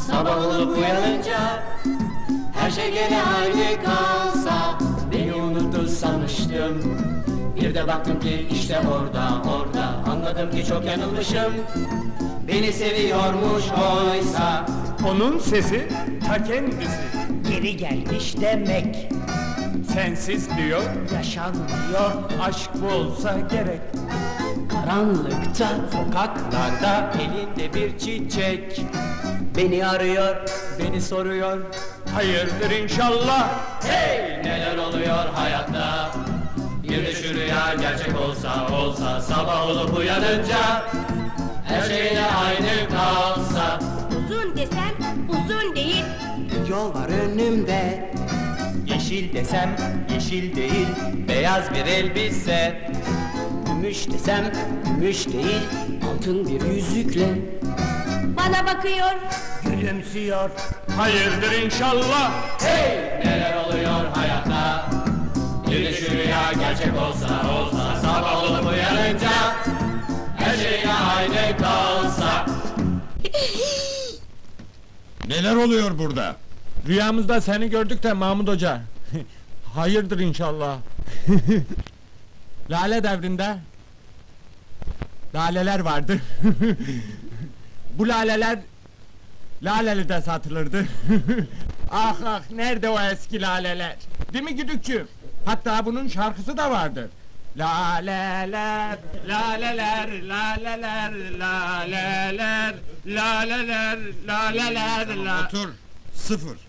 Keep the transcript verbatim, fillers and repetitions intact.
sabah olup uyanınca her şey gene aynı kalsa, beni unuttu sanmıştım. Bir de baktım ki işte orada, orada, anladım ki çok yanılmışım. Beni seviyormuş oysa. Onun sesi ta kendisi. Geri gelmiş demek. Sensiz diyor, Yaşanmıyor. aşk bu olsa gerek. Karanlıkta, sokaklarda, elinde bir çiçek. Beni arıyor, beni soruyor. Hayırdır inşallah. Hey, neler oluyor hayatta? Bir de şu rüya gerçek olsa, olsa, sabah olup uyanınca her şey de aynı kalsa. Uzun desem uzun değil. Yol var önümde. Yeşil desem yeşil değil, beyaz bir elbise. Gümüş desem gümüş değil, altın bir yüzükle. Bana bakıyor. Gülümsüyor. Hayırdır inşallah. Hey, neler oluyor hayatta? Bir de şu rüya gerçek olsa, olsa, sabah olup uyanınca her şey de aynı kalsa. Neler oluyor burada? Rüyamızda seni gördük de Mahmud Hoca. Hayırdır inşallah. Lale devrinde laleler vardı. Bu laleler Laleli'de satılırdı. Ah ah, nerede o eski laleler? Değil mi güdükçü? Hatta bunun şarkısı da vardır. Laleler, laleler, laleler, laleler, laleler, laleler, la... Otur, sıfır.